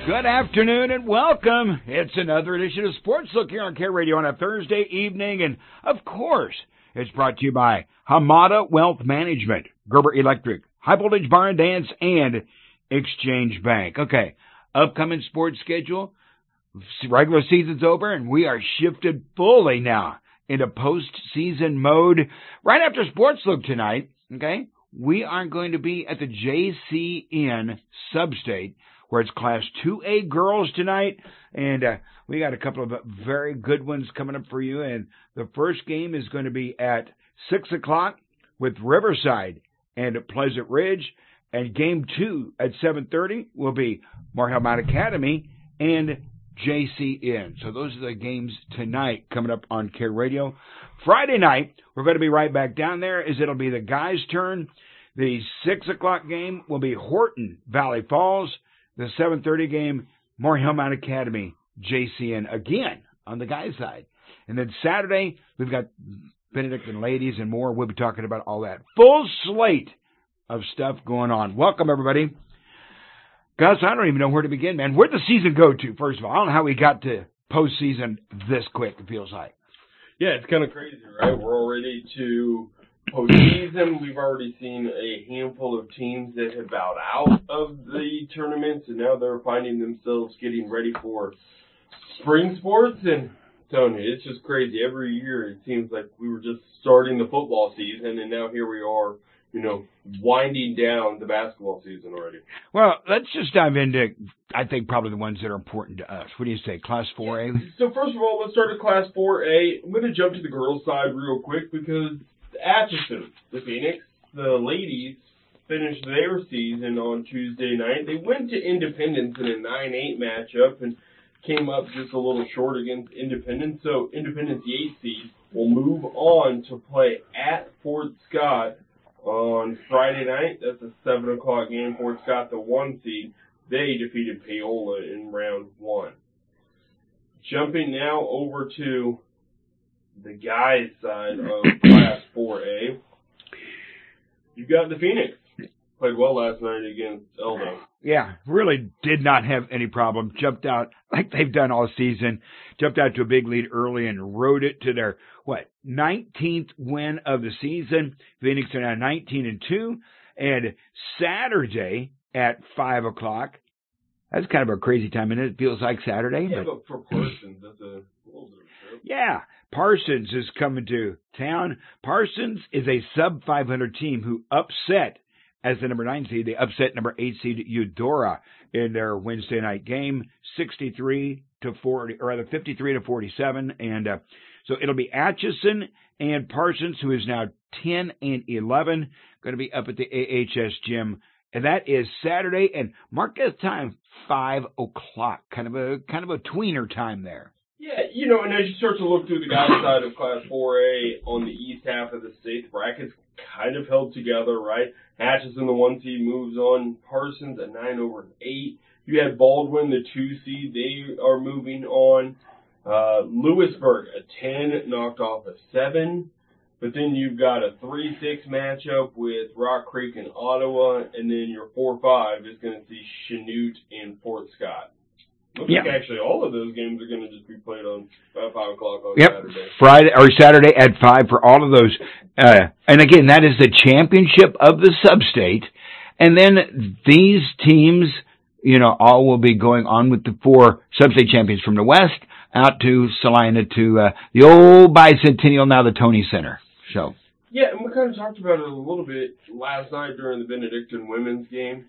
Good afternoon and welcome. It's another edition of Sports Look here on K Radio on a Thursday evening. And, of course, it's brought to you by Hamada Wealth Management, Gerber Electric, High Voltage Bar and Dance, and Exchange Bank. Okay, upcoming sports schedule. Regular season's over, and we are shifted fully now into postseason mode. Right after Sports Look tonight, okay, we are going to be at the JCN Substate, where it's Class 2A girls tonight, and we got a couple of very good ones coming up for you. And the first game is going to be at 6 o'clock with Riverside and Pleasant Ridge, and Game 2 at 7:30 will be Morehead Mount Academy and JCN. So those are the games tonight coming up on K Radio. Friday night, we're going to be right back down there, as it'll be the guys' turn. The 6 o'clock game will be Horton Valley Falls. The 7:30 game, Morehead Mount Academy, JCN, again on the guys' side. And then Saturday, we've got Benedictine ladies and more. We'll be talking about all that. Full slate of stuff going on. Welcome, everybody. Gus, I don't even know where to begin, man. Where'd the season go to, first of all? I don't know how we got to postseason this quick, it feels like. Yeah, it's kind of crazy, right? We're already to postseason. We've already seen a handful of teams that have bowed out of the tournaments, and now they're finding themselves getting ready for spring sports. And Tony, it's just crazy. Every year it seems like we were just starting the football season, and now here we are, winding down the basketball season already. Well, let's just dive into, I think, probably the ones that are important to us. What do you say, Class 4A? Yeah. So first of all, let's start at Class 4A. I'm going to jump to the girls' side real quick because Atchison, the Phoenix, the ladies finished their season on Tuesday night. They went to Independence in a 9-8 matchup and came up just a little short against Independence. So Independence, the 8 seed, will move on to play at Fort Scott on Friday night. That's a 7 o'clock game. Fort Scott, the 1 seed, they defeated Paola in round 1. Jumping now over to the guys' side of Class 4A, you've got the Phoenix. Played well last night against Eldo. Yeah, really did not have any problem. Jumped out like they've done all season. Jumped out to a big lead early and rode it to their, 19th win of the season. Phoenix are now 19-2. And Saturday at 5 o'clock, that's kind of a crazy time, and it feels like Saturday. Yeah, but for Parsons, that's a little bit of a trip. Yeah, Parsons is coming to town. Parsons is a sub-500 team who upset, as the number 9 seed, they upset number 8 seed Eudora in their Wednesday night game, 53-40, or rather 53-47. And so it'll be Atchison and Parsons, who is now 10-11, going to be up at the AHS gym. And that is Saturday, and mark that time, 5 o'clock, kind of a tweener time there. Yeah, and as you start to look through the guys' side of Class 4A on the east half of the state, the bracket's kind of held together, right? Atchison, the 1 seed, moves on. Parsons at 9-8. You had Baldwin, the 2 seed, they are moving on. Lewisburg, a 10, knocked off a 7. But then you've got a 3-6 matchup with Rock Creek and Ottawa, and then your 4-5 is going to see Chanute and Fort Scott. Looks like actually all of those games are going to just be played on 5 o'clock on Saturday. Saturday at 5 for all of those. And again, that is the championship of the sub-state. And then these teams, all will be going on with the 4 sub-state champions from the west out to Salina to the old Bicentennial, now the Tony Center. So. Yeah, and we kind of talked about it a little bit last night during the Benedictine women's game.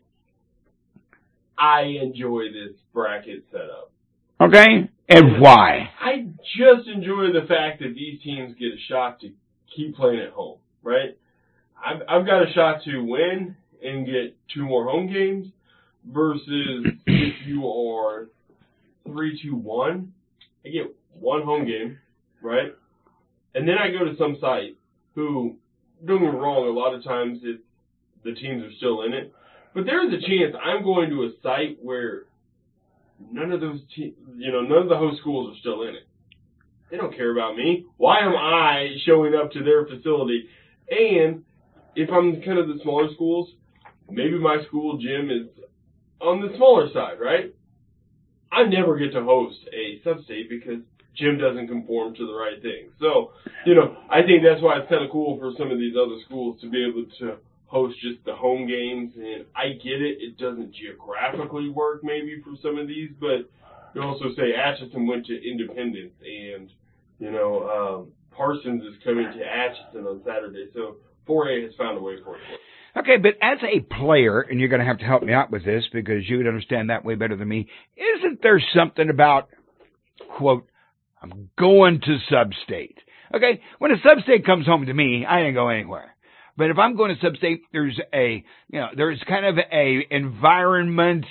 I enjoy this bracket setup. Okay, and why? I just enjoy the fact that these teams get a shot to keep playing at home, right? I've got a shot to win and get 2 more home games versus if you are 3-2-1, I get 1 home game, right? And then I go to some site who, don't get me wrong, a lot of times the teams are still in it. But there's a chance I'm going to a site where none of those none of the host schools are still in it. They don't care about me. Why am I showing up to their facility? And if I'm kind of the smaller schools, maybe my school gym is on the smaller side, right? I never get to host a sub-state because gym doesn't conform to the right thing. So, I think that's why it's kind of cool for some of these other schools to be able to host just the home games. And I get it. It doesn't geographically work maybe for some of these, but you also say Atchison went to Independence and, Parsons is coming to Atchison on Saturday. So 4A has found a way for it. Okay, but as a player, and you're going to have to help me out with this because you would understand that way better than me, isn't there something about, quote, I'm going to sub-state? Okay, when a sub-state comes home to me, I didn't go anywhere. But if I'm going to sub-state, there's there's kind of a environment,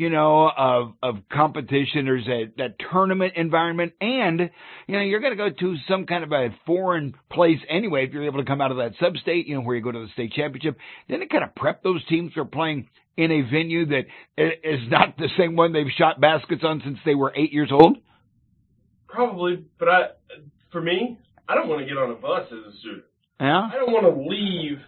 of competition. There's that tournament environment, and, you're going to go to some kind of a foreign place anyway if you're able to come out of that sub-state, where you go to the state championship. Then they kind of prep those teams for playing in a venue that is not the same one they've shot baskets on since they were 8 years old. Probably, but for me, I don't want to get on a bus as a student. Yeah? I don't want to leave,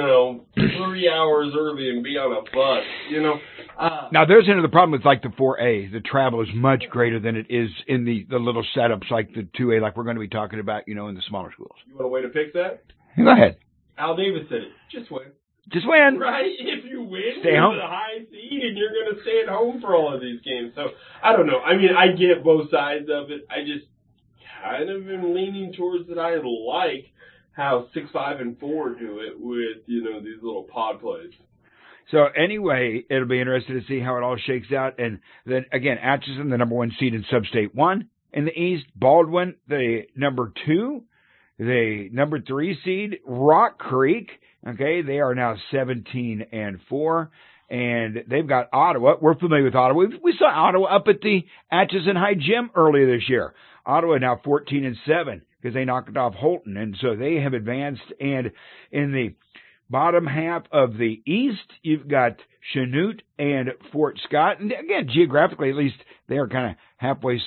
3 hours early and be on a bus, Now, there's another problem with, like, the 4A. The travel is much greater than it is in the little setups like the 2A, like we're going to be talking about, in the smaller schools. You want a way to fix that? Go ahead. Al Davis said it. Just win. Just win. Right? If you win, stay you're home. the high seed, and you're going to stay at home for all of these games. So, I don't know. I mean, I get both sides of it. I just kind of am leaning towards that I like how 6, 5, and 4 do it with, these little pod plays. So anyway, it'll be interesting to see how it all shakes out. And then again, Atchison, the number 1 seed in Sub-State 1 in the East. Baldwin, the number 2. The number 3 seed, Rock Creek. Okay, they are now 17-4. And they've got Ottawa. We're familiar with Ottawa. We saw Ottawa up at the Atchison High Gym earlier this year. Ottawa now 14-7 because they knocked off Holton. And so they have advanced. And in the bottom half of the East, you've got Chanute and Fort Scott. And again, geographically, at least, they are kind of halfway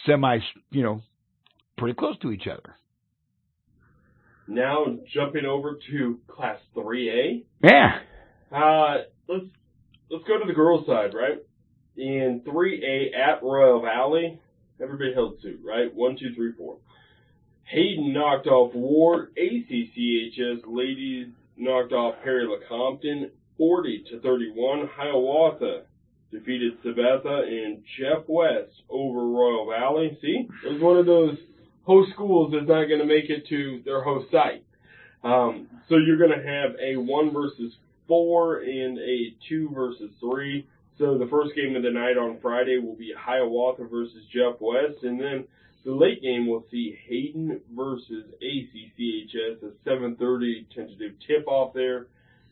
pretty close to each other. Now jumping over to Class 3A. Yeah. Let's go to the girls' side, right? In 3A at Royal Valley, everybody held suit, right? 1, 2, 3, 4. Hayden knocked off Ward. ACCHS ladies knocked off Perry LeCompton 40-31. Hiawatha defeated Sabetha and Jeff West over Royal Valley. See, it was one of those host schools that's not going to make it to their host site. So you're going to have a 1 versus 4 and a 2 versus 3. So the first game of the night on Friday will be Hiawatha versus Jeff West, and then the late game will see Hayden versus ACCHS, a 7:30 tentative tip-off there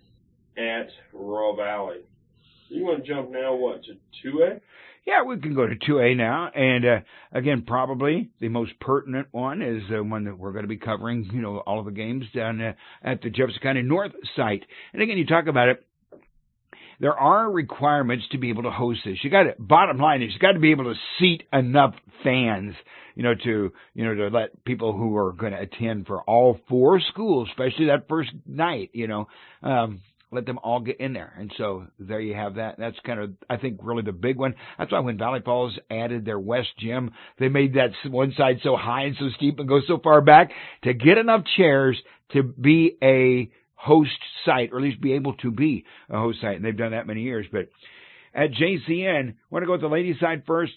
at Royal Valley. You want to jump now, to 2A? Yeah, we can go to 2A now. And, again, probably the most pertinent one is the one that we're going to be covering, all of the games down at the Jefferson County North site. And, again, you talk about it. There are requirements to be able to host this. Bottom line is you got to be able to seat enough fans, to let people who are going to attend for all 4 schools, especially that first night, let them all get in there. And so there you have that. That's kind of, I think, really the big one. That's why when Valley Falls added their West Gym, they made that one side so high and so steep and go so far back to get enough chairs to be a host site, or at least be able to be a host site. And they've done that many years. But at JCN, want to go with the ladies' side first?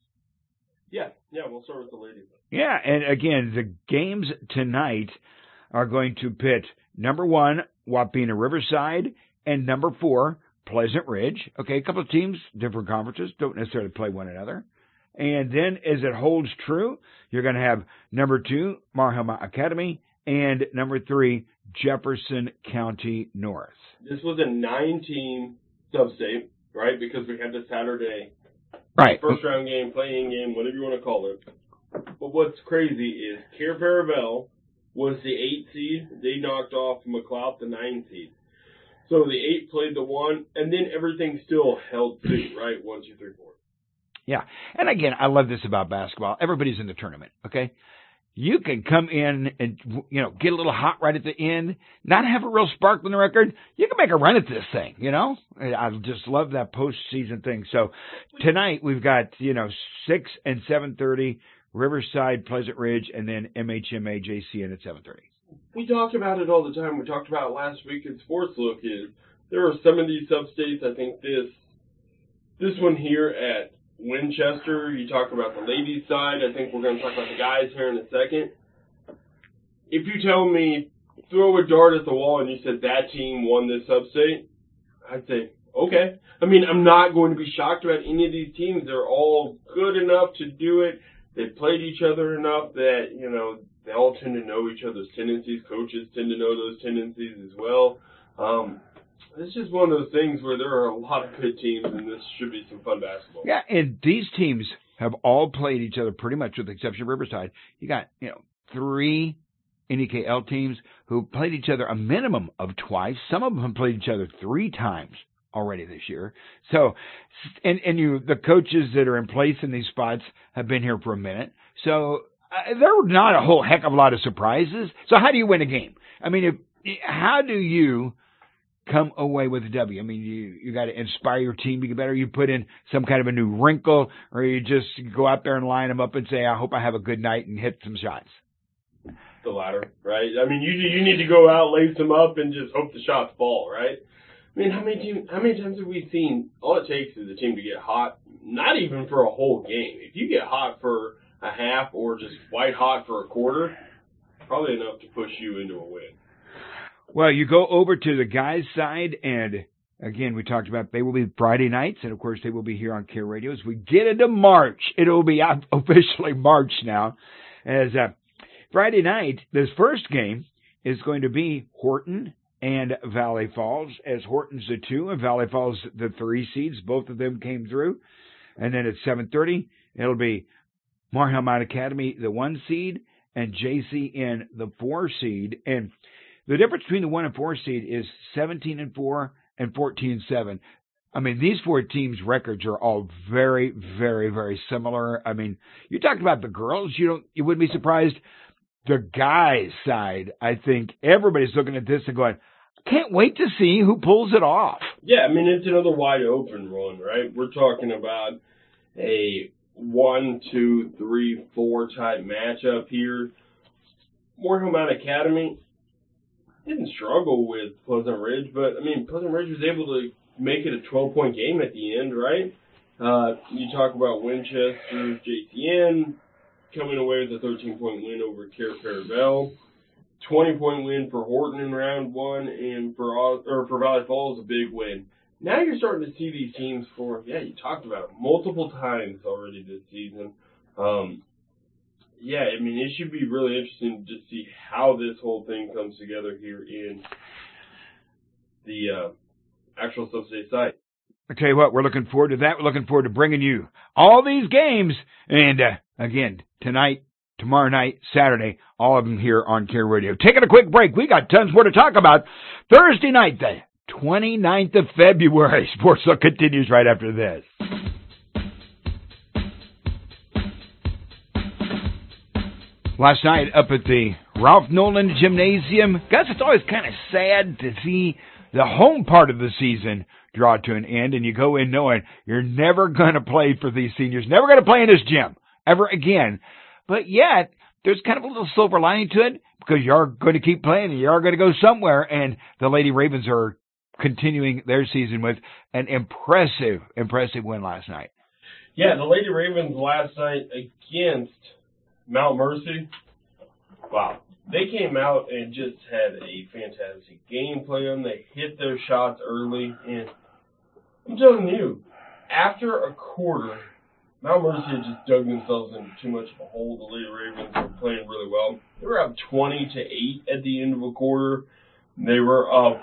Yeah, we'll start with the ladies. Yeah, and again, the games tonight are going to pit number 1, Wapena Riverside, and number 4, Pleasant Ridge. Okay, a couple of teams, different conferences, don't necessarily play one another. And then, as it holds true, you're going to have number 2, Marhama Academy, and number 3, Jefferson County North. This was a 9-team sub-state, right? Because we had the Saturday first round game, play-in game, whatever you want to call it. But what's crazy is Care Paravel was the 8 seed. They knocked off McLeod, the 9 seed. So the 8 played the 1, and then everything still held suit, right? 1, 2, 3, 4. Yeah. And again, I love this about basketball. Everybody's in the tournament, okay? you can come in and, get a little hot right at the end, not have a real spark on the record. You can make a run at this thing, I just love that postseason thing. So tonight we've got, 6 and 7:30, Riverside, Pleasant Ridge, and then MHMA JCN at 7:30. We talk about it all the time. We talked about it last week at Sports Look. There are some of these sub-states. I think this one here at Winchester, you talk about the ladies' side. I think we're going to talk about the guys here in a second. If you tell me, throw a dart at the wall, and you said that team won this sub-state, I'd say, okay. I mean, I'm not going to be shocked about any of these teams. They're all good enough to do it. They've played each other enough that, they all tend to know each other's tendencies. Coaches tend to know those tendencies as well. It's just one of those things where there are a lot of good teams, and this should be some fun basketball. Yeah, and these teams have all played each other pretty much with the exception of Riverside. You got, 3 NEKL teams who played each other a minimum of twice. Some of them have played each other 3 times already this year. So, and the coaches that are in place in these spots have been here for a minute. So, there are not a whole heck of a lot of surprises. So how do you win a game? I mean, how do you come away with a W? I mean, you got to inspire your team to get better. You put in some kind of a new wrinkle, or you just go out there and line them up and say, I hope I have a good night and hit some shots. The latter, right? I mean, you need to go out, lace them up, and just hope the shots fall, right? I mean, how many times have we seen, all it takes is a team to get hot, not even for a whole game. If you get hot for a half or just white hot for a quarter, probably enough to push you into a win. Well, you go over to the guys' side, and again, we talked about they will be Friday nights, and of course they will be here on Care Radio. As we get into March, it will be officially March now. As Friday night, this first game is going to be Horton and Valley Falls, as Horton's the 2 and Valley Falls the 3 seeds. Both of them came through. And then at 7:30, it'll be Morehead Mount Academy, the 1 seed, and JCN, the 4 seed. And the difference between the 1 and 4 seed is 17-4 and 14-7. I mean, these 4 teams' records are all very, very, very similar. I mean, you talked about the girls. You wouldn't be surprised. The guys' side, I think everybody's looking at this and going, can't wait to see who pulls it off. Yeah, I mean, it's another wide open run, right? We're talking about a 1, 2, 3, 4 type matchup here. Morehill Mount Academy didn't struggle with Pleasant Ridge, but I mean, Pleasant Ridge was able to make it a 12-point game at the end, right? You talk about Winchester, JCN coming away with a 13-point win over Care Paravel, 20-point win for Horton in round 1, and for Valley Falls a big win. Now you're starting to see these teams you talked about it multiple times already this season. Yeah, I mean, it should be really interesting to see how this whole thing comes together here in the actual sub-state site. I tell you what, we're looking forward to that. We're looking forward to bringing you all these games. And again, tonight, tomorrow night, Saturday, all of them here on Care Radio. Taking a quick break. We got tons more to talk about. Thursday night, the 29th of February. Sports Look continues right after this. Last night up at the Ralph Nolan Gymnasium, guys, it's always kind of sad to see the home part of the season draw to an end, and you go in knowing you're never going to play for these seniors, never going to play in this gym ever again. But yet, there's kind of a little silver lining to it because you are going to keep playing and you are going to go somewhere, and the Lady Ravens are continuing their season with an impressive win last night. Yeah, the Lady Ravens last night against Mount Mercy, wow. They came out and just had a fantastic game plan. They hit their shots early, and I'm telling you, after a quarter, Mount Mercy had just dug themselves into too much of a hole. The Lady Ravens were playing really well. They were up 20-8 at the end of a quarter. They were up,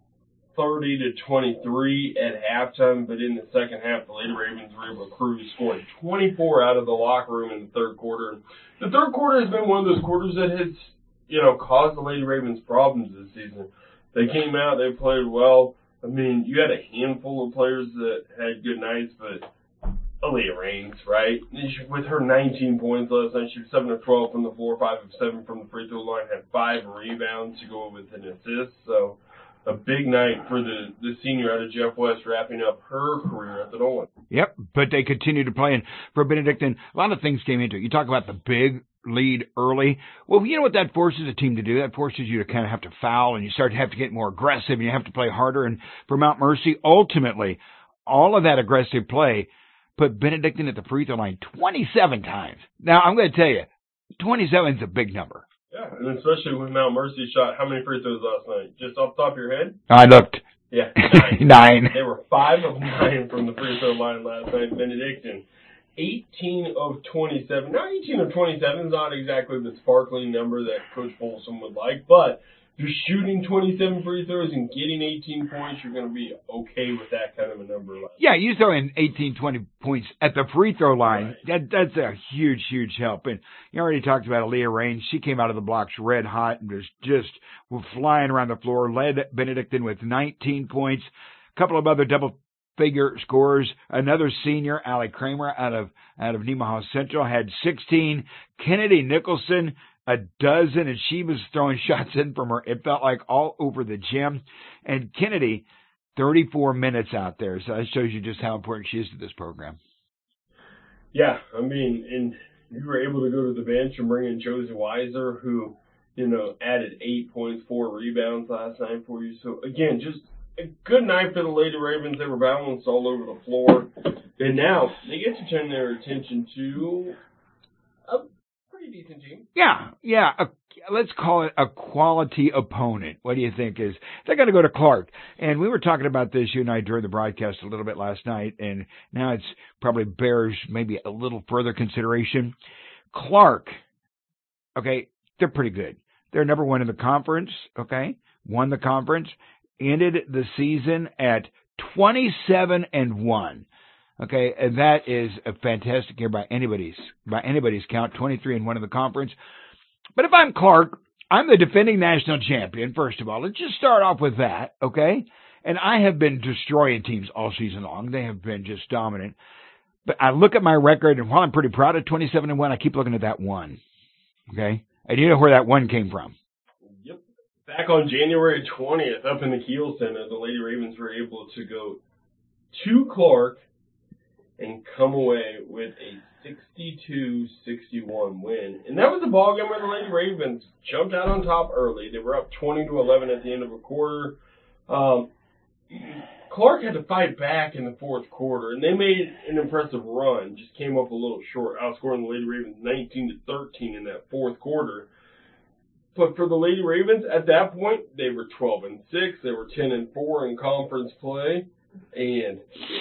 30-23 at halftime, but in the second half, the Lady Ravens were able to cruise, scoring 24 out of the locker room in the third quarter. The third quarter has been one of those quarters that has, caused the Lady Ravens problems this season. They came out, they played well. I mean, you had a handful of players that had good nights, but Aaliyah Raines, right? With her 19 points last night, she was 7 of 12 from the floor, 5 of 7 from the free throw line, had 5 rebounds to go with an assist. So a big night for the senior out of Jeff West, wrapping up her career at the Nolan. Yep, but they continue to play. And for Benedictine, a lot of things came into it. You talk about the big lead early. Well, you know what that forces a team to do? That forces you to kind of have to foul, and you start to have to get more aggressive, and you have to play harder. And for Mount Mercy, ultimately, all of that aggressive play put Benedictine at the free throw line 27 times. Now, I'm going to tell you, 27 is a big number. Yeah, and especially when Mount Mercy shot how many free throws last night? Just off the top of your head? I looked. Yeah, 9. 9. They were 5 of 9 from the free throw line last night. Benedictine, 18 of 27. Now, 18 of 27 is not exactly the sparkling number that Coach Folsom would like, but if you're shooting 27 free throws and getting 18 points, you're going to be okay with that kind of a number. Yeah, you throw in 18, 20 points at the free throw line. Right. That's a huge, huge help. And you already talked about Aaliyah Raines. She came out of the blocks red hot and was just flying around the floor, led Benedictine with 19 points. A couple of other double-figure scorers. Another senior, Allie Kramer, out of Nemaha Central, had 16. Kennedy Nicholson, a dozen, and she was throwing shots in from her. It felt like all over the gym. And Kennedy, 34 minutes out there. So that shows you just how important she is to this program. Yeah, I mean, and you were able to go to the bench and bring in Josie Weiser, who, added 8 points, 4 rebounds last night for you. So, again, just a good night for the Lady Ravens. They were balanced all over the floor. And now they get to turn their attention to a pretty decent team. Yeah. Let's call it a quality opponent. What do you think is? They're going to go to Clark. And we were talking about this, you and I, during the broadcast a little bit last night, and now it's probably bears maybe a little further consideration. Clark, okay, they're pretty good. They're number 1 in the conference, okay, won the conference, ended the season at 27-1. Okay, and that is a fantastic year by anybody's count, 23-1 in the conference. But if I'm Clark, I'm the defending national champion, first of all. Let's just start off with that, okay? And I have been destroying teams all season long. They have been just dominant. But I look at my record, and while I'm pretty proud of 27-1, I keep looking at that 1, okay? And you know where that 1 came from. Yep. Back on January 20th, up in the Kiel Center, the Lady Ravens were able to go to Clark and come away with a 62-61 win. And that was a ball game where the Lady Ravens jumped out on top early. They were up 20-11 at the end of a quarter. Clark had to fight back in the fourth quarter, and they made an impressive run. Just came up a little short, outscoring the Lady Ravens 19-13 in that fourth quarter. But for the Lady Ravens, at that point, they were 12-6. They were 10-4 in conference play, and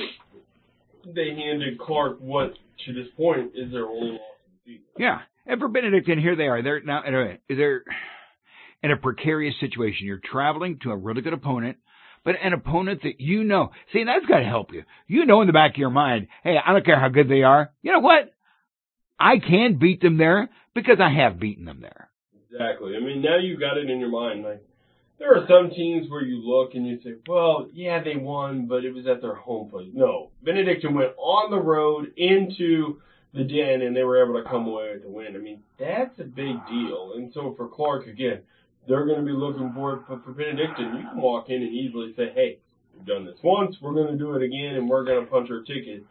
they handed Clark what, to this point, is their only loss of the season. Yeah, and for Benedictine, here they are. They're now they're in a precarious situation. You're traveling to a really good opponent, but an opponent that you know. See, that's got to help you. You know in the back of your mind, hey, I don't care how good they are. You know what? I can beat them there because I have beaten them there. Exactly. I mean, now you've got it in your mind. Like, there are some teams where you look and you say, well, yeah, they won, but it was at their home place. No. Benedictine went on the road into the Den, and they were able to come away with the win. I mean, that's a big deal. And so for Clark, again, they're going to be looking for it. But for Benedictine, you can walk in and easily say, hey, we've done this once, we're going to do it again, and we're going to punch our ticket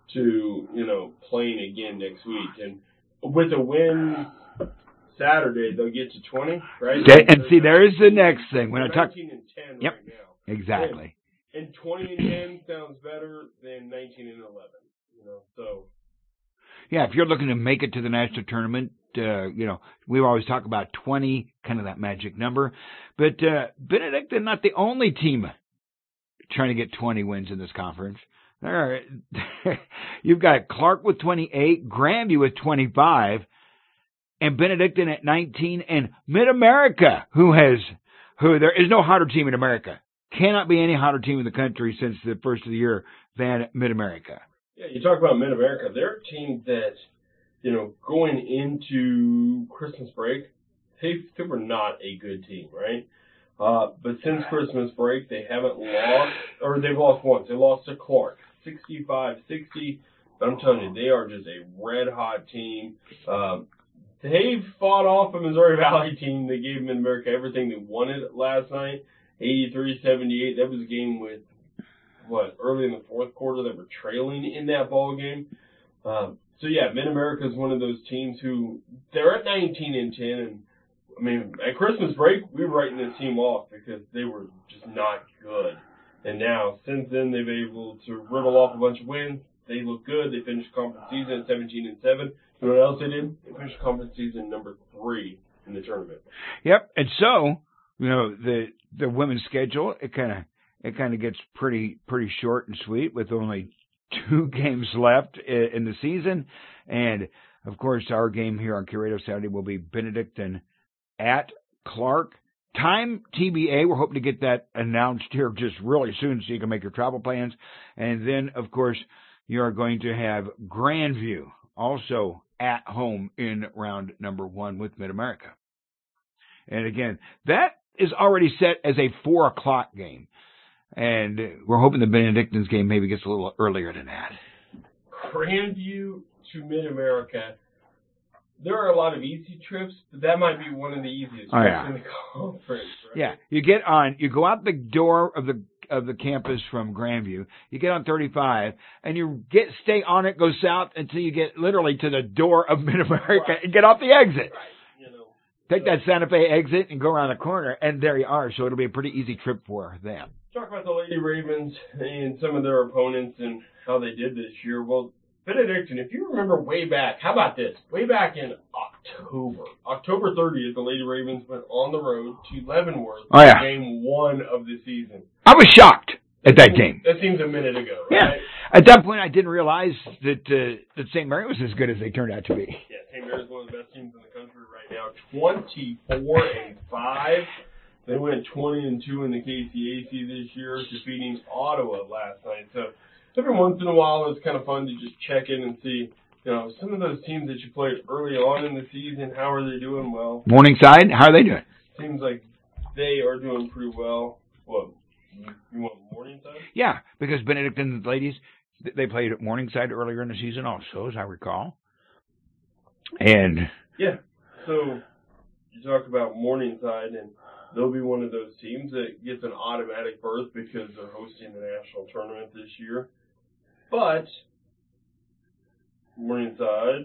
to, playing again next week. And with a win Saturday, they'll get to 20, right? And see, there's the next thing. When I talk 19-10 yep, right now. Exactly. And 20-10 sounds better than 19-11. So. Yeah, if you're looking to make it to the national tournament, we always talk about 20, kind of that magic number. But Benedictine, not the only team trying to get 20 wins in this conference. You've got Clark with 28, Grandview with 25, and Benedictine at 19, and Mid-America, who there is no hotter team in America. Cannot be any hotter team in the country since the first of the year than Mid-America. Yeah, you talk about Mid-America. They're a team that, going into Christmas break, they were not a good team, right? But since Christmas break, they haven't lost, or they've lost once. They lost to Clark, 65-60. I'm telling you, they are just a red-hot team. They fought off a Missouri Valley team. They gave Mid-America everything they wanted last night, 83-78. That was a game with, early in the fourth quarter that were trailing in that ball game. So, yeah, Mid-America is one of those teams who they're at 19-10. And, I mean, at Christmas break, we were writing this team off because they were just not good. And now, since then, they've been able to riddle off a bunch of wins. They look good. They finished conference season at 17-7. You know what else they did? They finished conference season number 3 in the tournament. Yep. And so, you know, the women's schedule, it kind of gets pretty short and sweet with only 2 games left in the season. And of course, our game here on K-Radio Saturday will be Benedictine at Clark. Time TBA. We're hoping to get that announced here just really soon so you can make your travel plans. And then, of course, you are going to have Grandview also at home in round number 1 with Mid-America. And again, that is already set as a 4 o'clock game. And we're hoping the Benedictine's game maybe gets a little earlier than that. Grandview to Mid-America. There are a lot of easy trips, but that might be one of the easiest trips in the conference. Right? Yeah, you go out the door of the campus from Grandview. You get on 35, and you stay on it, go south until you get literally to the door of Mid-America and get off the exit. Right. You know, take that Santa Fe exit and go around the corner, and there you are. So it'll be a pretty easy trip for them. Talk about the Lady Ravens and some of their opponents and how they did this year. Well, Benedictine, if you remember way back, how about this? Way back in October 30th, the Lady Ravens went on the road to Leavenworth for game 1 of the season. I was shocked at that game. That seems a minute ago, right? Yeah. At that point, I didn't realize that St. Mary was as good as they turned out to be. Yeah, St. Mary is one of the best teams in the country right now. 24-5. They went 20-2 in the KCAC this year, defeating Ottawa last night. So every once in a while, it's kind of fun to just check in and see, you know, some of those teams that you played early on in the season, how are they doing well? Morningside, how are they doing? Seems like they are doing pretty well. What, you want Morningside? Yeah, because Benedictine ladies, they played at Morningside earlier in the season also, as I recall. And yeah, so you talk about Morningside, and they'll be one of those teams that gets an automatic berth because they're hosting the national tournament this year. But Morningside,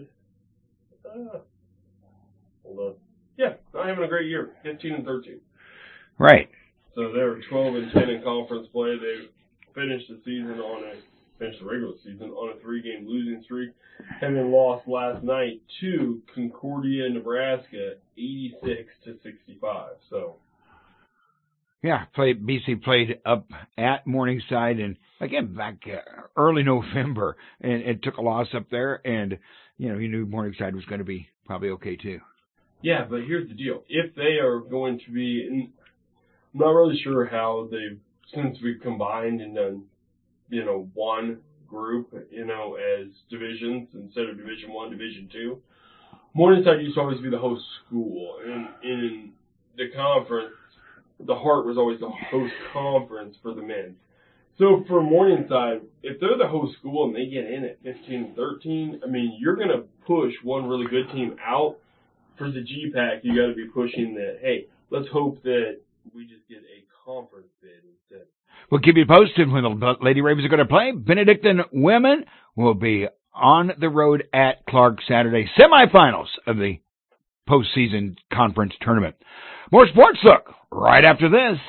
hold on. Yeah, not having a great year, 15-13. Right. So they were 12-10 in conference play. They finished the regular season on a 3-game losing streak, having lost last night to Concordia, Nebraska, 86-65. So. Yeah, BC played up at Morningside, and again, back early November, and it took a loss up there, and, you know, you knew Morningside was going to be probably okay, too. Yeah, but here's the deal. If they are going to be, I'm not really sure how since we've combined and done, you know, one group, you know, as divisions instead of Division I, Division II, Morningside used to always be the host school, and in the conference, the Heart was always the host conference for the men. So for Morningside, if they're the host school and they get in at 15-13, I mean, you're going to push one really good team out. For the GPAC, you got to be pushing that, hey, let's hope that we just get a conference bid instead. We'll keep you posted when the Lady Ravens are going to play. Benedictine women will be on the road at Clark Saturday, semifinals of the postseason conference tournament. More Sports Look right after this.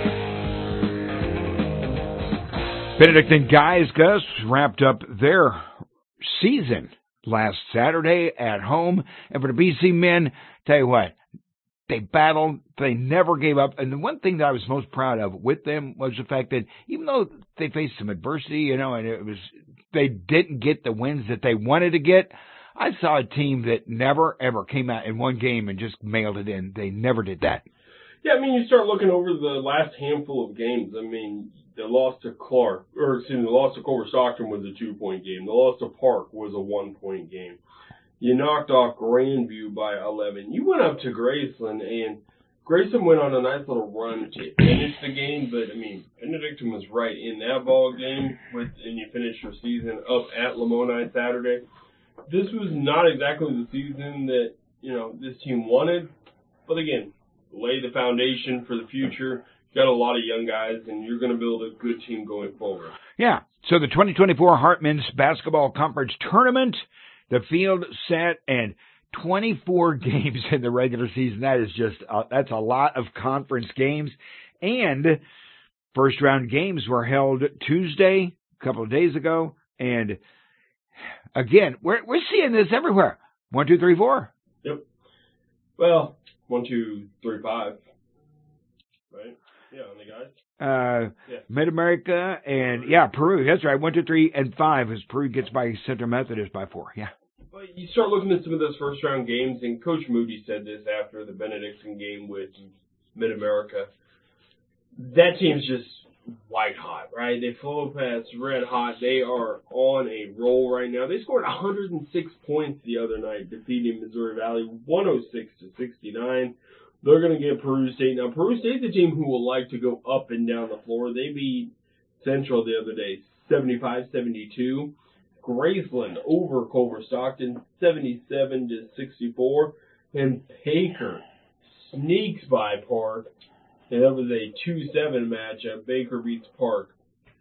Benedictine guys, Gus, wrapped up their season last Saturday at home. And for the BC men, tell you what, they battled. They never gave up. And the one thing that I was most proud of with them was the fact that even though they faced some adversity, you know, and they didn't get the wins that they wanted to get, I saw a team that never, ever came out in one game and just mailed it in. They never did that. Yeah, I mean, you start looking over the last handful of games. I mean, the loss to Culver Stockton was a 2-point game. The loss to Park was a 1-point game. You knocked off Grandview by 11. You went up to Graceland, and Grayson went on a nice little run to finish the game, but, I mean, Benedictine was right in that ball game, and you finished your season up at Lamoni Saturday. This was not exactly the season that, this team wanted, but again, lay the foundation for the future. Got a lot of young guys, and you're going to build a good team going forward. Yeah, so the 2024 Hartman's Basketball Conference Tournament, the field set, and 24 games in the regular season. That is just, that's a lot of conference games. And first round games were held Tuesday, a couple of days ago. And again, we're seeing this everywhere. 1, 2, 3, 4. Yep. Well, 1, 2, 3, 5. Right? Yeah, on the guys. Mid-America and, Peru. That's right. 1, 2, 3, and 5 as Peru gets by Central Methodist by 4. Yeah. But you start looking at some of those first-round games, and Coach Moody said this after the Benedictine game with Mid-America. That team's just white-hot, right? They flow past red-hot. They are on a roll right now. They scored 106 points the other night, defeating Missouri Valley 106-69. They're going to get Peru State. Now, Peru State's a team who will like to go up and down the floor. They beat Central the other day, 75-72. Graceland over Culver Stockton, 77-64. And Baker sneaks by Park. And that was a 2-7 matchup. Baker beats Park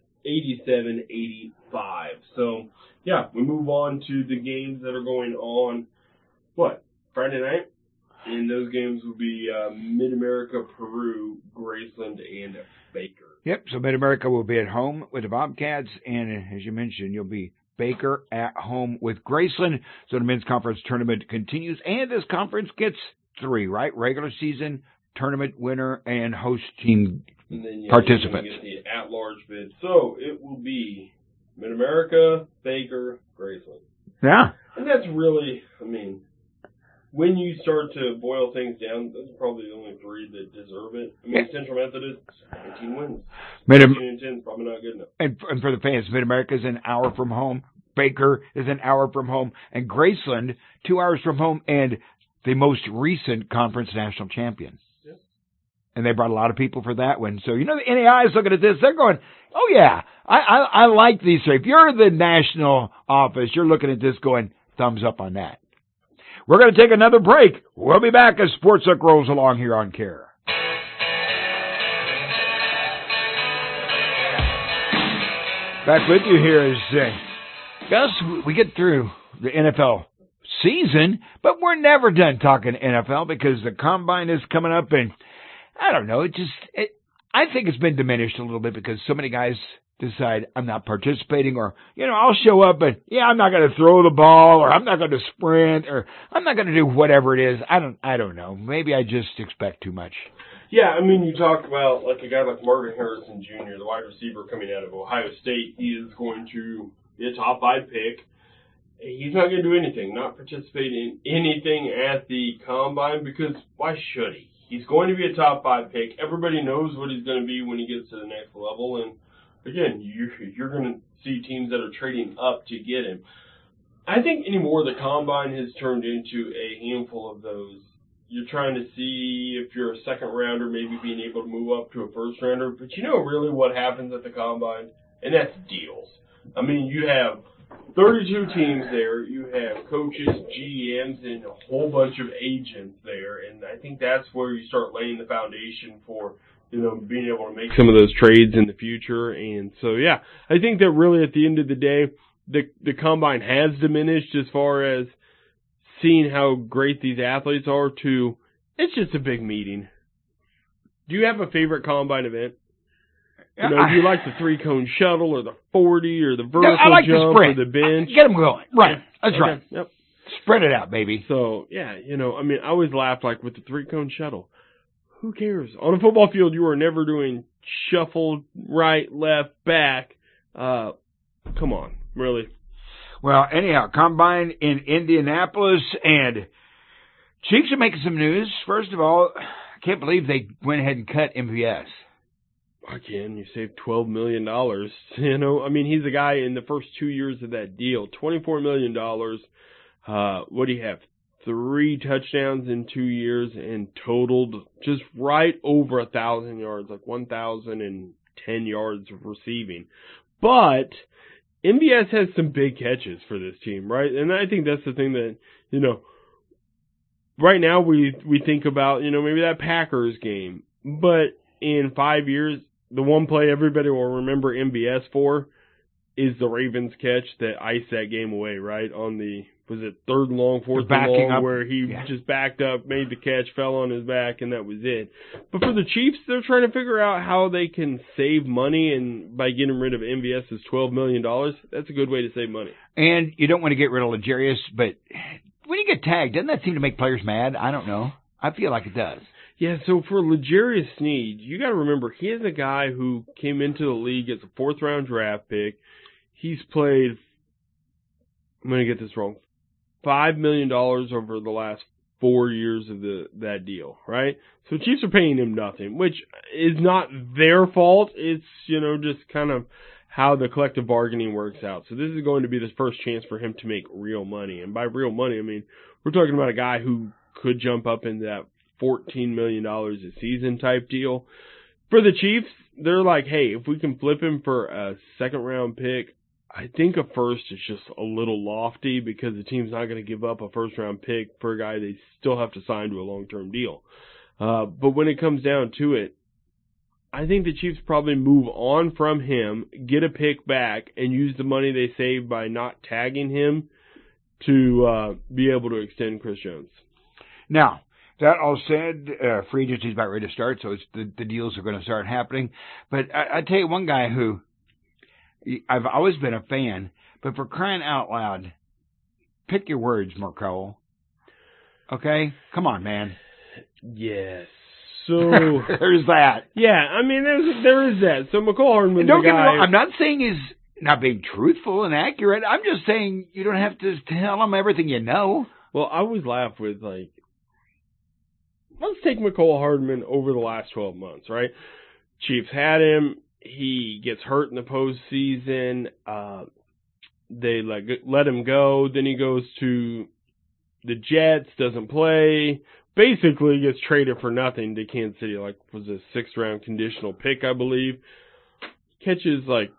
87-85. So, we move on to the games that are going on, Friday night? And those games will be Mid-America, Peru, Graceland, and Baker. Yep, so Mid-America will be at home with the Bobcats, and as you mentioned, you'll be Baker at home with Graceland. So the men's conference tournament continues, and this conference gets 3, right? Regular season, tournament winner, and host team and then, participants. You're get the at-large bid. So it will be Mid-America, Baker, Graceland. Yeah. And that's really, when you start to boil things down, those are probably the only 3 that deserve it. Central Methodist, 19 wins. 19 10 is probably not good enough. And for the fans, Mid-America is an hour from home. Baker is an hour from home. And Graceland, 2 hours from home, and the most recent conference national champion. Yep. And they brought a lot of people for that one. So, the NAI is looking at this. They're going, oh, yeah, I like these 3. If you're the national office, you're looking at this going, thumbs up on that. We're going to take another break. We'll be back as Sports Hook rolls along here on CARE. Back with you here is, Gus, we get through the NFL season, but we're never done talking NFL because the Combine is coming up, and I don't know, I think it's been diminished a little bit because so many guys decide I'm not participating, or, I'll show up, but I'm not going to throw the ball, or I'm not going to sprint, or I'm not going to do whatever it is. I don't know. Maybe I just expect too much. Yeah, you talk about like a guy like Marvin Harrison Jr., the wide receiver coming out of Ohio State. He is going to be a top 5 pick. He's not going to do anything, not participate in anything at the Combine, because why should he? He's going to be a top 5 pick. Everybody knows what he's going to be when he gets to the next level, and again, you're going to see teams that are trading up to get him. I think anymore the Combine has turned into a handful of those. You're trying to see if you're a second rounder, maybe being able to move up to a first rounder. But really what happens at the Combine, and that's deals. You have 32 teams there. You have coaches, GMs, and a whole bunch of agents there. And I think that's where you start laying the foundation for being able to make some of those trades in the future. And so, I think that really at the end of the day, the Combine has diminished as far as seeing how great these athletes are to, it's just a big meeting. Do you have a favorite Combine event? Do you like the 3-cone shuttle or the 40 or the vertical jump or the bench? Get them going. Right. That's okay. right. Yep. Spread it out, baby. So, I always laugh with the 3-cone shuttle. Who cares? On a football field, you are never doing shuffle, right, left, back. Come on, really. Well, anyhow, Combine in Indianapolis, and Chiefs are making some news. First of all, I can't believe they went ahead and cut MVS. Again, you saved $12 million. He's a guy in the first 2 years of that deal. $24 million. What do you have? 3 touchdowns in 2 years and totaled just right over 1,000 yards, like 1,010 yards of receiving. But MVS has some big catches for this team, right? And I think that's the thing that, right now we think about, maybe that Packers game. But in 5 years, the one play everybody will remember MVS for is the Ravens catch that iced that game away, right? On the, was it 3rd and long, 4th and long, up, where he just backed up, made the catch, fell on his back, and that was it. But for the Chiefs, they're trying to figure out how they can save money, and by getting rid of MVS's $12 million, that's a good way to save money. And you don't want to get rid of L'Jarius, but when you get tagged, doesn't that seem to make players mad? I don't know. I feel like it does. Yeah, so for L'Jarius Sneed, you got to remember, he is a guy who came into the league as a 4th-round draft pick. He's played, I'm going to get this wrong, $5 million over the last 4 years of that deal, right? So Chiefs are paying him nothing, which is not their fault. It's, just kind of how the collective bargaining works out. So this is going to be the first chance for him to make real money. And by real money, I mean, we're talking about a guy who could jump up into that $14 million a season type deal. For the Chiefs, they're like, hey, if we can flip him for a 2nd-round pick, I think a first is just a little lofty because the team's not going to give up a 1st-round pick for a guy they still have to sign to a long-term deal. But when it comes down to it, I think the Chiefs probably move on from him, get a pick back, and use the money they saved by not tagging him to be able to extend Chris Jones. Now, that all said, free agency is about ready to start, so the deals are going to start happening. But I tell you one guy who I've always been a fan, but for crying out loud, pick your words, Merkel. Okay? Come on, man. Yes. So there's that. Yeah, I mean, there is that. So McCall Hardman's don't the guy. Get me wrong, I'm not saying he's not being truthful and accurate. I'm just saying you don't have to tell him everything you know. Well, I always laugh with, like, let's take McCall Hardman over the last 12 months, right? Chiefs had him. He gets hurt in the postseason. They let him go. Then he goes to the Jets, doesn't play. Basically gets traded for nothing to Kansas City, like was a 6th-round conditional pick, I believe. Catches, the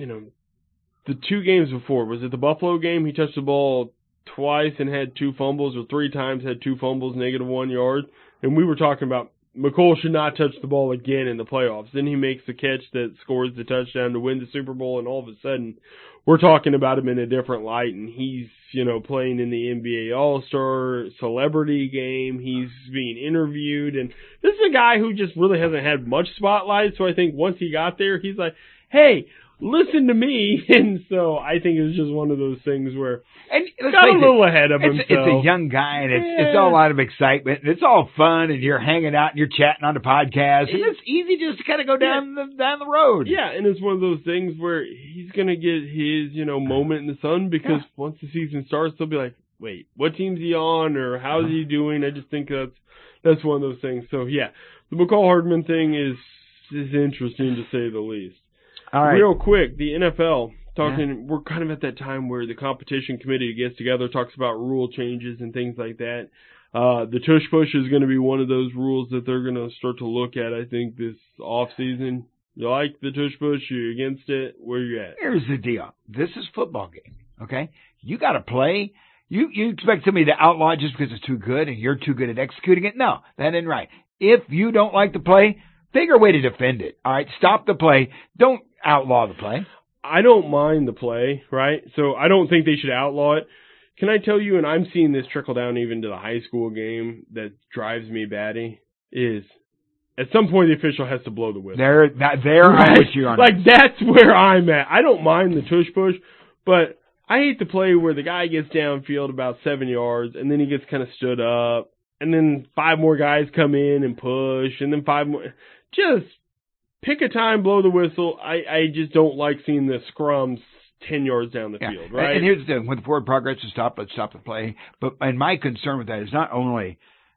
2 games before. Was it the Buffalo game? He touched the ball twice and had 2 fumbles, or 3 times had 2 fumbles, -1 yard. And we were talking about McColl should not touch the ball again in the playoffs. Then he makes the catch that scores the touchdown to win the Super Bowl, and all of a sudden we're talking about him in a different light, and he's, playing in the NBA All-Star celebrity game. He's being interviewed, and this is a guy who just really hasn't had much spotlight, so I think once he got there, he's like, hey, listen to me. And so I think it was just one of those things where got a little ahead of himself. It's a young guy, and it's all a lot of excitement, and it's all fun, and you're hanging out and you're chatting on the podcast, and it's easy just to kind of go down the road. Yeah, and it's one of those things where he's going to get his, moment in the sun, because once the season starts, they'll be like, wait, what team's he on, or how's he doing? I just think that's one of those things. So, yeah, the McCall Hardman thing is interesting, to say the least. All right. Real quick, the NFL, we're kind of at that time where the competition committee gets together, talks about rule changes and things like that. The tush push is going to be one of those rules that they're going to start to look at, I think, this off season. You like the tush push? You against it? Where you at? Here's the deal. This is football game, okay? You got to play. You expect somebody to outlaw it just because it's too good and you're too good at executing it? No, that ain't right. If you don't like the play, figure a way to defend it. All right, stop the play. Don't outlaw the play. I don't mind the play, right? So I don't think they should outlaw it. Can I tell you, and I'm seeing this trickle down even to the high school game that drives me batty, is at some point the official has to blow the whistle. There, right? I'm with you on like, that's where I'm at. I don't mind the tush push, but I hate the play where the guy gets downfield about 7 yards, and then he gets kind of stood up, and then 5 more guys come in and push, and then 5 more. Just pick a time, blow the whistle. I just don't like seeing the scrums 10 yards down the field, right? And here's the thing. When forward progress is stopped, let's stop the play. And my concern with that is not only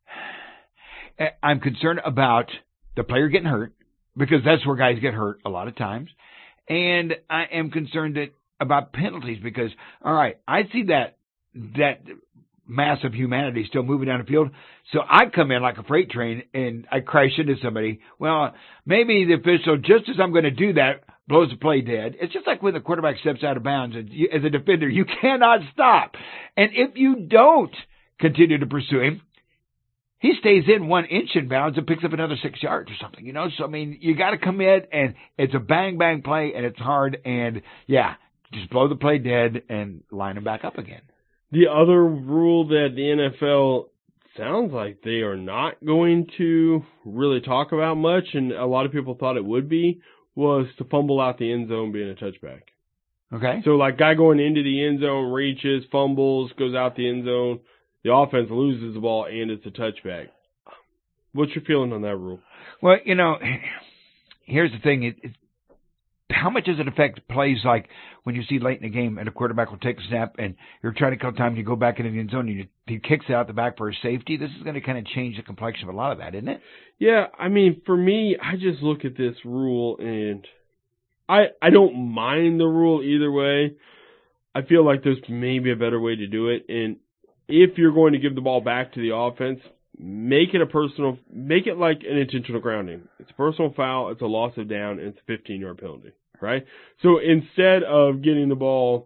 I'm concerned about the player getting hurt, because that's where guys get hurt a lot of times. And I am concerned about penalties because, all right, I see that mass of humanity still moving down the field. So I come in like a freight train and I crash into somebody. Well, maybe the official, just as I'm going to do that, blows the play dead. It's just like when the quarterback steps out of bounds. And you, as a defender, you cannot stop. And if you don't continue to pursue him, he stays in 1 inch in bounds and picks up another 6 yards or something, you know? So, I mean, you got to commit, and it's a bang play, and it's hard, and, yeah, just blow the play dead and line him back up again. The other rule that the NFL sounds like they are not going to really talk about much, and a lot of people thought it would be, was to fumble out the end zone being a touchback. Okay. So, like, guy going into the end zone, reaches, fumbles, goes out the end zone. The offense loses the ball, and it's a touchback. What's your feeling on that rule? Well, you know, here's the thing. How much does it affect plays like when you see late in the game and a quarterback will take a snap and you're trying to kill time and you go back into the end zone and he kicks it out the back for a safety? This is going to kind of change the complexion of a lot of that, isn't it? Yeah, I mean, for me, I just look at this rule and I don't mind the rule either way. I feel like there's maybe a better way to do it, and if you're going to give the ball back to the offense, make it like an intentional grounding. It's a personal foul, it's a loss of down, and it's a 15-yard penalty, right? So instead of getting the ball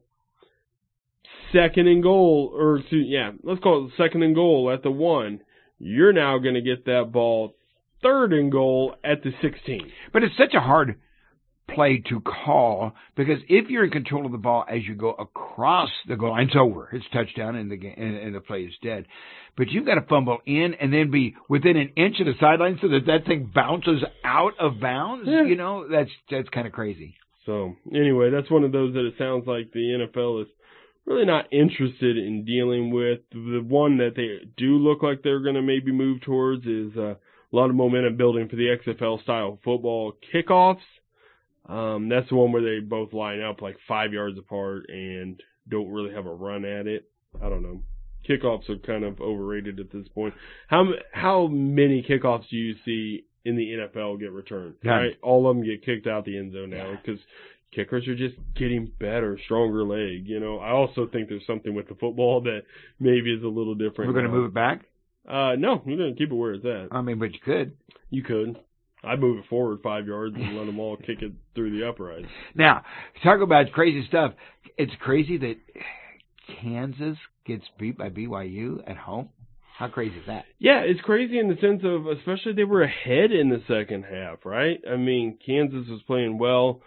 second and goal, let's call it second and goal at the 1, you're now going to get that ball third and goal at the 16. But it's such a hard play to call, because if you're in control of the ball as you go across the goal line, it's over. It's touchdown and the game, and the play is dead. But you've got to fumble in and then be within an inch of the sideline so that thing bounces out of bounds. Yeah. You know, that's kind of crazy. So anyway, that's one of those that it sounds like the NFL is really not interested in dealing with. The one that they do look like they're going to maybe move towards is a lot of momentum building for the XFL style football kickoffs. That's the one where they both line up like 5 yards apart and don't really have a run at it. I don't know. Kickoffs are kind of overrated at this point. How many kickoffs do you see in the NFL get returned? Yeah. Right? All of them get kicked out the end zone now because kickers are just getting better, stronger leg. You know, I also think there's something with the football that maybe is a little different. We're going to move it back? No, we're going to keep it where it's at. I mean, but you could. You could. I'd move it forward 5 yards and let them all kick it through the upright. Now, talk about crazy stuff. It's crazy that Kansas gets beat by BYU at home. How crazy is that? Yeah, it's crazy in the sense of, especially they were ahead in the second half, right? I mean, Kansas was playing well.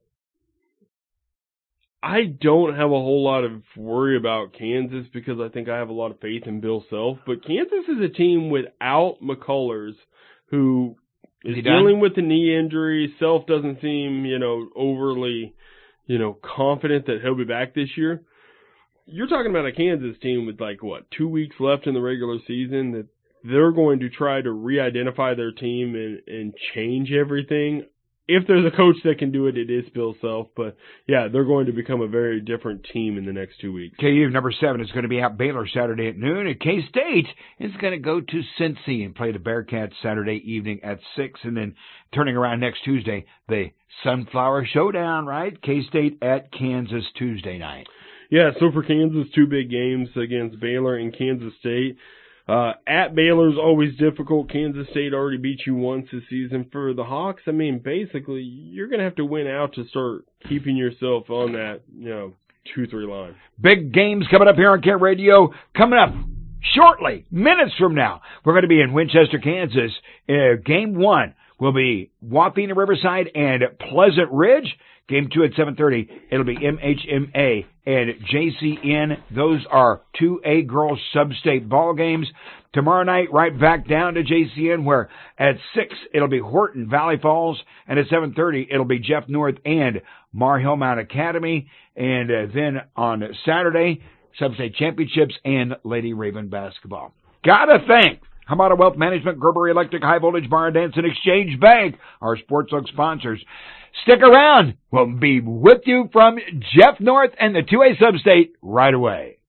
I don't have a whole lot of worry about Kansas because I think I have a lot of faith in Bill Self. But Kansas is a team without McCullers who is dealing with the knee injury. Self doesn't seem, overly, confident that he'll be back this year. You're talking about a Kansas team with 2 weeks left in the regular season that they're going to try to re-identify their team and change everything. If there's a coach that can do it, it is Bill Self. But, yeah, they're going to become a very different team in the next 2 weeks. KU number 7 is going to be at Baylor Saturday at noon. And K-State is going to go to Cincy and play the Bearcats Saturday evening at 6. And then turning around next Tuesday, the Sunflower Showdown, right? K-State at Kansas Tuesday night. Yeah, so for Kansas, 2 big games against Baylor and Kansas State. At Baylor's always difficult. Kansas State already beat you once this season. For the Hawks, I mean, basically, you're going to have to win out to start keeping yourself on that, 2-3 line. Big games coming up here on Care Radio. Coming up shortly, minutes from now, we're going to be in Winchester, Kansas. Game 1 will be Waukegan, Riverside, and Pleasant Ridge. Game 2 at 7:30. It'll be MHMA and JCN. Those are 2A girls sub-state ball games. Tomorrow night, right back down to JCN, where at 6, it'll be Horton Valley Falls, and at 7:30, it'll be Jeff North and Mar Hill Mount Academy. And then on Saturday, sub-state championships and Lady Raven basketball. Gotta thank Hamada Wealth Management, Gerber Electric, High Voltage Bar and Dance, and Exchange Bank, our Sportsbook sponsors. Stick around. We'll be with you from Jeff North and the 2A Sub-State right away.